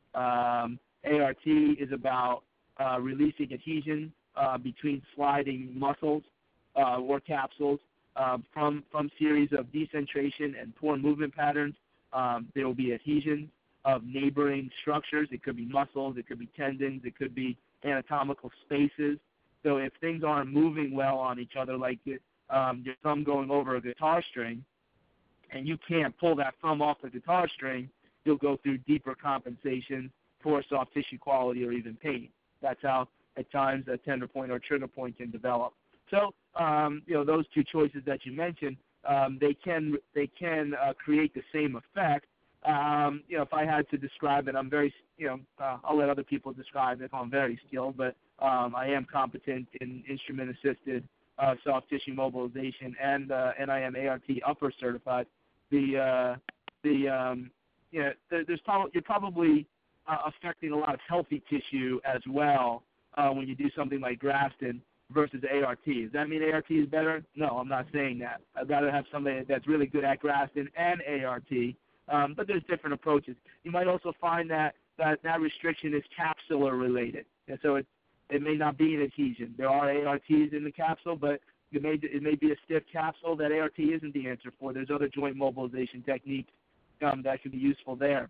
Um, A R T is about uh, releasing adhesion uh, between sliding muscles uh, or capsules uh, from from series of decentration and poor movement patterns. Um, there will be adhesion of neighboring structures. It could be muscles, it could be tendons, it could be anatomical spaces. So if things aren't moving well on each other, like um, your thumb going over a guitar string, and you can't pull that thumb off the guitar string, you'll go through deeper compensation, poor soft tissue quality, or even pain. That's how, at times, a tender point or trigger point can develop. So, um, you know, those two choices that you mentioned, um, they can they can uh, create the same effect. Um, you know, if I had to describe it, I'm very, you know, uh, I'll let other people describe it. I'm very skilled, but um, I am competent in instrument-assisted uh, soft tissue mobilization, and uh, and I am A R T upper certified. The uh, the um, you know, there, there's probably you're probably uh, affecting a lot of healthy tissue as well uh, when you do something like Grafton versus A R T. Does that mean A R T is better? No, I'm not saying that. I'd rather have somebody that's really good at Grafton and A R T. Um, but there's different approaches. You might also find that that, that restriction is capsular related, and so it it may not be an adhesion. There are A R Ts in the capsule, but it may it may be a stiff capsule that A R T isn't the answer for. There's other joint mobilization techniques um, that can be useful there.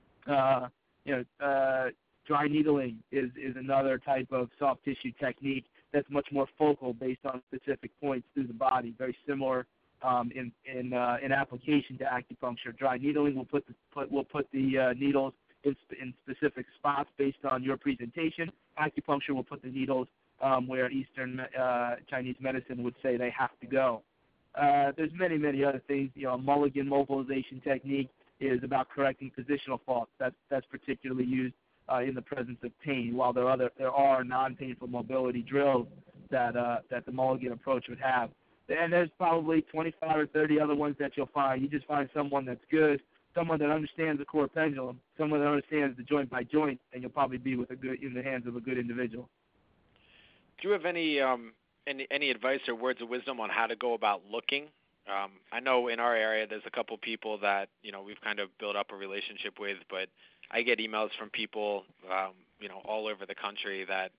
Uh, you know, uh, dry needling is is another type of soft tissue technique that's much more focal, based on specific points through the body. Very similar. Um, in in, uh, in application to acupuncture, dry needling will put the put will put the uh, needles in, in specific spots based on your presentation. Acupuncture will put the needles um, where Eastern uh, Chinese medicine would say they have to go. Uh, there's many many other things. You know, a Mulligan mobilization technique is about correcting positional faults. That's that's particularly used uh, in the presence of pain. While there are other there are non-painful mobility drills that uh, that the Mulligan approach would have. And there's probably twenty-five or thirty other ones that you'll find. You just find someone that's good, someone that understands the core pendulum, someone that understands the joint by joint, and you'll probably be with a good in the hands of a good individual. Do you have any um, any any advice or words of wisdom on how to go about looking? Um, I know in our area there's a couple people that you know we've kind of built up a relationship with, but I get emails from people um, you know all over the country that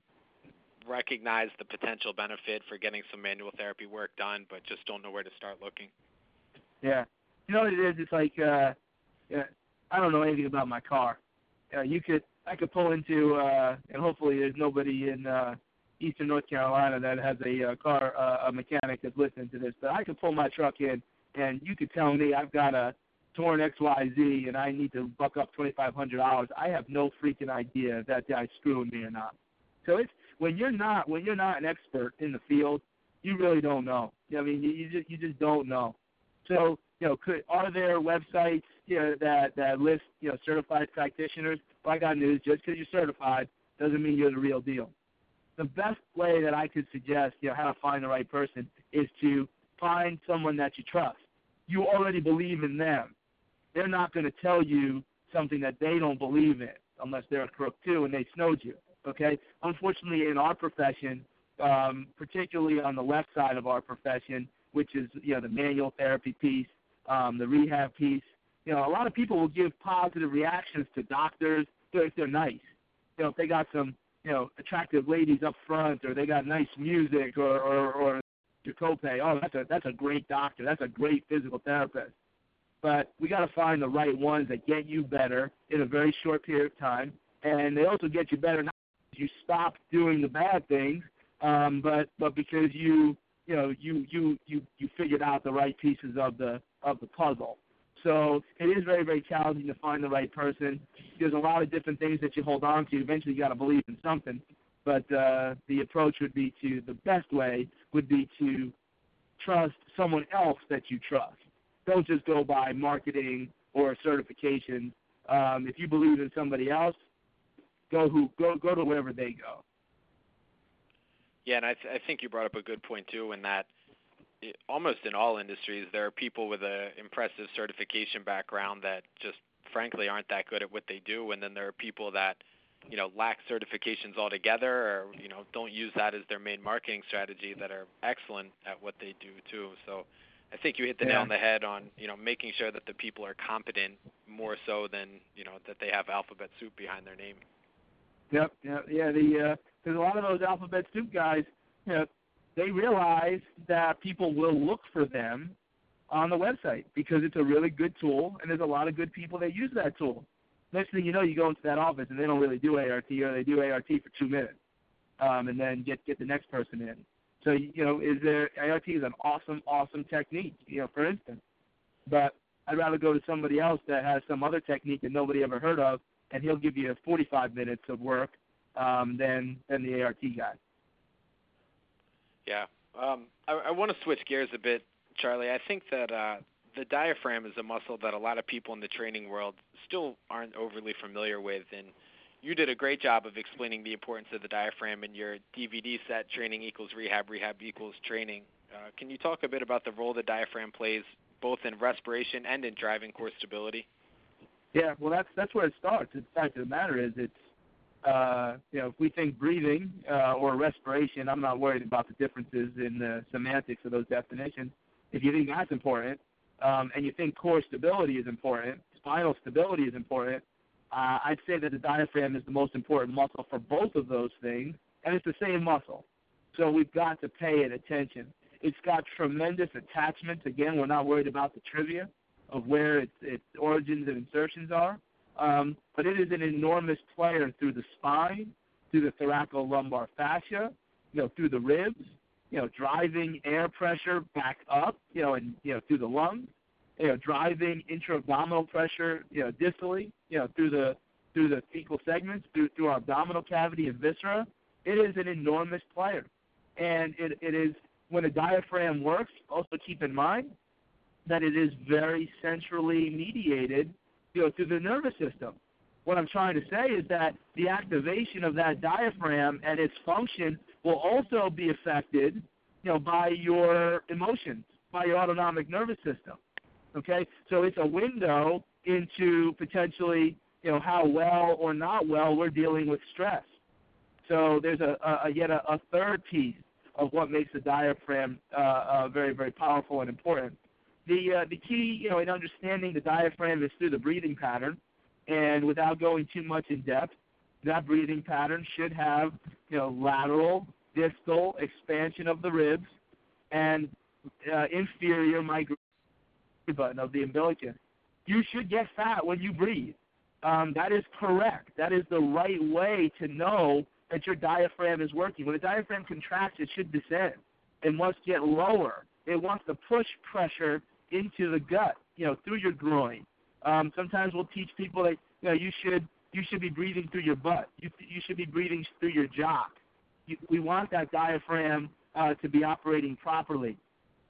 recognize the potential benefit for getting some manual therapy work done, but just don't know where to start looking. Yeah. You know what it is? It's like, uh, yeah, I don't know anything about my car. Uh, you could, I could pull into, uh, and hopefully there's nobody in uh, Eastern North Carolina that has a uh, car, uh, a mechanic that's listening to this, but I could pull my truck in, and you could tell me I've got a torn X Y Z and I need to buck up twenty-five hundred dollars. I have no freaking idea if that guy's screwing me or not. So it's, When you're not when you're not an expert in the field, you really don't know. I mean, you, you just you just don't know. So, you know, could are there websites you know, that that list you know certified practitioners? Well, I got news. Just because you're certified doesn't mean you're the real deal. The best way that I could suggest, you know, how to find the right person is to find someone that you trust. You already believe in them. They're not going to tell you something that they don't believe in unless they're a crook too and they snowed you. Okay. Unfortunately, in our profession, um, particularly on the left side of our profession, which is you know the manual therapy piece, um, the rehab piece, you know, a lot of people will give positive reactions to doctors if they're nice. You know, if they got some you know attractive ladies up front, or they got nice music, or or, or your copay. Oh, that's a that's a great doctor. That's a great physical therapist. But we got to find the right ones that get you better in a very short period of time, and they also get you better not because you stop doing the bad things, um, but but because you you know you you you you figured out the right pieces of the of the puzzle. So it is very very challenging to find the right person. There's a lot of different things that you hold on to. Eventually, you got to believe in something. But uh, the approach would be to the best way would be to trust someone else that you trust. Don't just go by marketing or certification. Um, if you believe in somebody else, go who go go to wherever they go. Yeah, and I, th- I think you brought up a good point too, in that almost in all industries, there are people with an impressive certification background that just frankly aren't that good at what they do, and then there are people that, you know, lack certifications altogether, or you know, don't use that as their main marketing strategy, that are excellent at what they do too. So I think you hit the Yeah. nail on the head on, you know, making sure that the people are competent more so than, you know, that they have alphabet soup behind their name. Yep, yeah, yeah. The uh, there's a lot of those alphabet soup guys. You know, they realize that people will look for them on the website because it's a really good tool, and there's a lot of good people that use that tool. Next thing you know, you go into that office and they don't really do A R T, or they do A R T for two minutes, um, and then get get the next person in. So you know, is there A R T is an awesome, awesome technique, you know, for instance. But I'd rather go to somebody else that has some other technique that nobody ever heard of, and he'll give you forty-five minutes of work um, than than the A R T guy. Yeah, um, I, I want to switch gears a bit, Charlie. I think that uh, the diaphragm is a muscle that a lot of people in the training world still aren't overly familiar with, and you did a great job of explaining the importance of the diaphragm in your D V D set, Training Equals Rehab, Rehab Equals Training. Uh, can you talk a bit about the role the diaphragm plays both in respiration and in driving core stability? Yeah, well, that's that's where it starts. The fact of the matter is, it's uh, you know, if we think breathing uh, or respiration, I'm not worried about the differences in the semantics of those definitions. If you think that's important, um, and you think core stability is important, spinal stability is important, uh, I'd say that the diaphragm is the most important muscle for both of those things, and it's the same muscle. So we've got to pay it attention. It's got tremendous attachments. Again, we're not worried about the trivia of where its, its origins and insertions are, um, but it is an enormous player through the spine, through the thoracolumbar fascia, you know, through the ribs, you know, driving air pressure back up, you know, and you know, through the lungs, you know, driving intra-abdominal pressure, you know, distally, you know, through the through the fecal segments, through through our abdominal cavity and viscera. It is an enormous player, and it it is when a diaphragm works. Also keep in mind that it is very centrally mediated, you know, through the nervous system. What I'm trying to say is that the activation of that diaphragm and its function will also be affected, you know, by your emotions, by your autonomic nervous system. Okay, so it's a window into potentially, you know, how well or not well we're dealing with stress. So there's a, a yet a, a third piece of what makes the diaphragm uh, uh, very, very powerful and important. The uh, the key, you know, in understanding the diaphragm is through the breathing pattern, and without going too much in depth, that breathing pattern should have, you know, lateral, distal expansion of the ribs, and uh, inferior migration button of the umbilicus. You should get fat when you breathe. Um, that is correct. That is the right way to know that your diaphragm is working. When the diaphragm contracts, it should descend. It must get lower. It wants to push pressure into the gut, you know, through your groin. Um, sometimes we'll teach people that, you know, you should you should be breathing through your butt. You you should be breathing through your jock. You, we want that diaphragm uh, to be operating properly.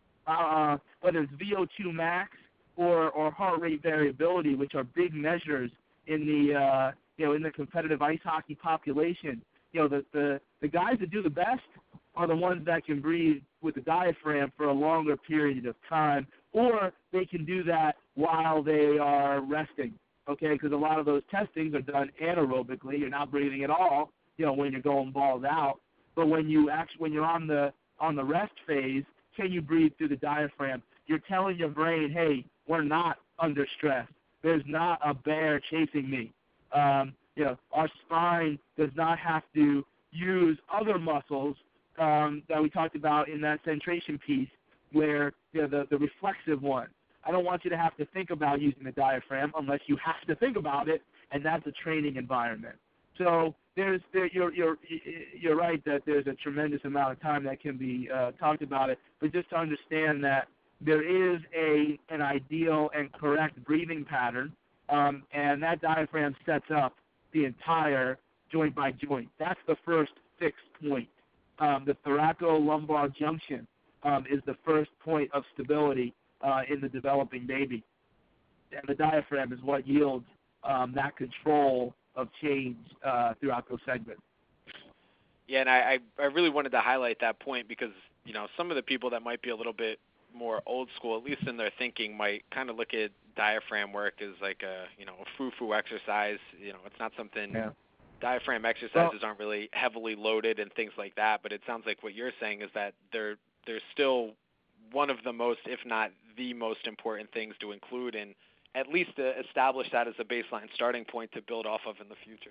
Uh, whether it's V O two max or, or heart rate variability, which are big measures in the uh, you know in the competitive ice hockey population, you know the, the the guys that do the best are the ones that can breathe with the diaphragm for a longer period of time, or they can do that while they are resting. Okay, because a lot of those testings are done anaerobically. You're not breathing at all, you know, when you're going balls out. But when you actually when you're on the on the rest phase, can you breathe through the diaphragm? You're telling your brain, hey, we're not under stress. There's not a bear chasing me. Um, you know, our spine does not have to use other muscles um, that we talked about in that centration piece, where you know, the, the reflexive one. I don't want you to have to think about using the diaphragm unless you have to think about it, and that's a training environment. So there's, there, you're, you're, you're right that there's a tremendous amount of time that can be uh, talked about it, but just to understand that there is a an ideal and correct breathing pattern, um, and that diaphragm sets up the entire joint by joint. That's the first fixed point. Um, the thoracolumbar junction um, is the first point of stability uh, in the developing baby, and the diaphragm is what yields um, that control of change uh, throughout those segments. Yeah, and I, I really wanted to highlight that point because, you know, some of the people that might be a little bit more old school, at least in their thinking, might kind of look at diaphragm work as like a, you know, a foo-foo exercise. You know, it's not something, yeah. diaphragm exercises well, aren't really heavily loaded and things like that, but it sounds like what you're saying is that they're, they're still one of the most, if not the most important things to include and at least to establish that as a baseline starting point to build off of in the future.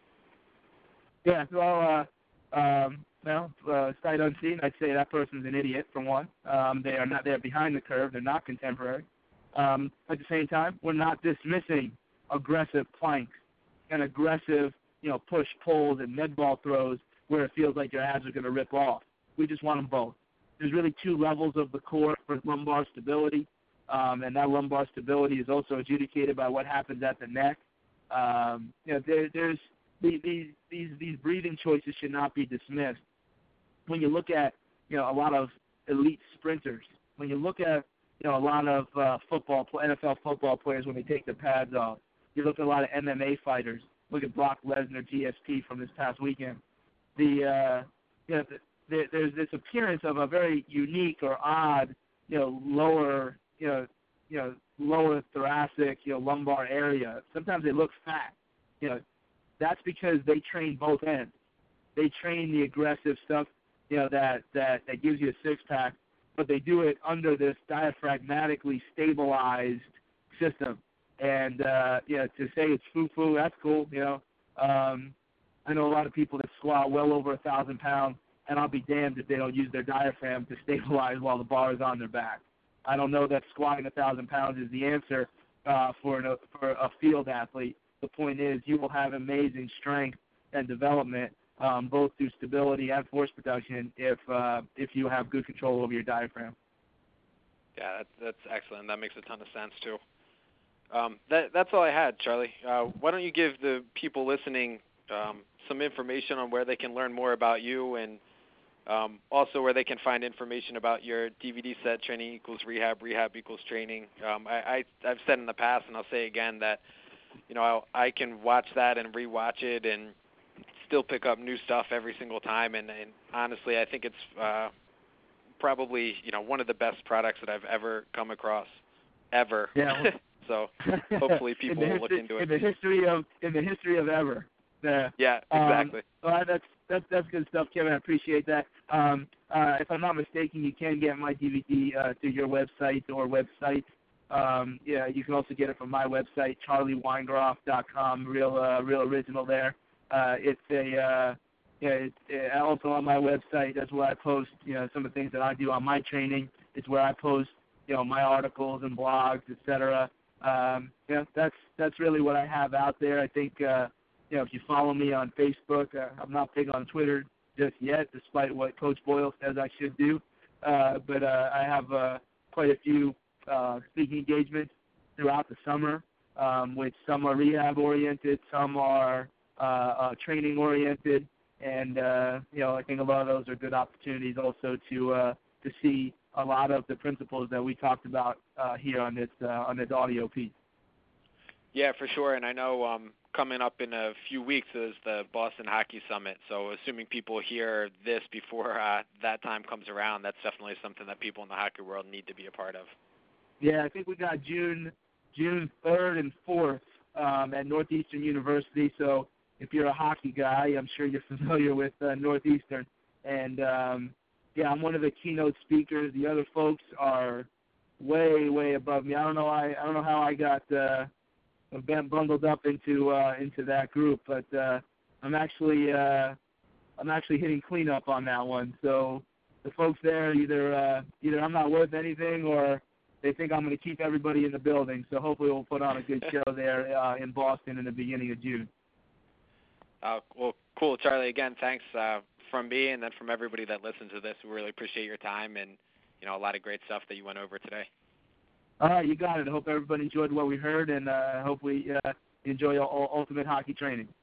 Yeah, well, uh, um, well, uh, sight unseen, I'd say that person's an idiot, for one. Um, they are not, they're behind the curve. They're not contemporary. Um, at the same time, we're not dismissing aggressive planks and aggressive, you know, push, pulls, and med ball throws where it feels like your abs are going to rip off. We just want them both. There's really two levels of the core for lumbar stability, um, and that lumbar stability is also adjudicated by what happens at the neck. Um, you know, there, there's these, these these breathing choices should not be dismissed. When you look at, you know, a lot of elite sprinters, when you look at, you know, a lot of uh, football, N F L football players when they take their pads off, you look at a lot of M M A fighters. Look at Brock Lesnar, G S P from this past weekend. The uh, you know, the, the, there's this appearance of a very unique or odd, you know, lower, you know, you know, lower thoracic, you know, lumbar area. Sometimes they look fat. You know, that's because they train both ends. They train the aggressive stuff, you know, that that that gives you a six pack, but they do it under this diaphragmatically stabilized system. And, uh, you know, to say it's foo-foo, that's cool, you know. Um, I know a lot of people that squat well over a thousand pounds, and I'll be damned if they don't use their diaphragm to stabilize while the bar is on their back. I don't know that squatting a thousand pounds is the answer uh, for, an, for a field athlete. The point is you will have amazing strength and development, um, both through stability and force production, if uh, if you have good control over your diaphragm. Yeah, that's, that's excellent. That makes a ton of sense, too. Um, that, that's all I had, Charlie. Uh, why don't you give the people listening um, some information on where they can learn more about you and um, also where they can find information about your D V D set, Training Equals Rehab, Rehab Equals Training. Um, I, I, I've said in the past, and I'll say again, that you know I, I can watch that and rewatch it and still pick up new stuff every single time. And, and honestly, I think it's uh, probably you know one of the best products that I've ever come across, ever. Yeah. So hopefully people history, will look into it. In the history of in the history of ever. The, yeah, exactly. Um, well, that's that's that's good stuff, Kevin. I appreciate that. Um, uh, if I'm not mistaken, you can get my D V D uh, through your website or website. Um, yeah, you can also get it from my website, charlie weingroff dot com. Real uh, real original there. Uh, it's a uh, yeah. It's, uh, also on my website. That's where I post you know some of the things that I do on my training. It's where I post you know my articles and blogs, et cetera. Um, you know, that's that's really what I have out there. I think, uh, you know, if you follow me on Facebook, uh, I'm not big on Twitter just yet, despite what Coach Boyle says I should do. Uh, but uh, I have uh, quite a few uh, speaking engagements throughout the summer, um, which some are rehab-oriented, some are uh, uh, training-oriented, and, uh, you know, I think a lot of those are good opportunities also to uh, to see a lot of the principles that we talked about uh, here on this uh, on this audio piece. Yeah, for sure. And I know um, coming up in a few weeks is the Boston Hockey Summit. So assuming people hear this before uh, that time comes around, that's definitely something that people in the hockey world need to be a part of. Yeah, I think we got June June third and fourth um, at Northeastern University. So if you're a hockey guy, I'm sure you're familiar with uh, Northeastern. And um, yeah, I'm one of the keynote speakers. The other folks are way, way above me. I don't know. I, I don't know how I got uh, bundled up into uh, into that group, but uh, I'm actually uh, I'm actually hitting cleanup on that one. So the folks there either uh, either I'm not worth anything or they think I'm going to keep everybody in the building. So hopefully we'll put on a good show there uh, in Boston in the beginning of June. Uh, well, cool, Charlie. Again, thanks. Uh, From me and then from everybody that listens to this, we really appreciate your time and, you know, a lot of great stuff that you went over today. All right, you got it. I hope everybody enjoyed what we heard, and uh, hopefully uh, enjoy all, all Ultimate Hockey Training.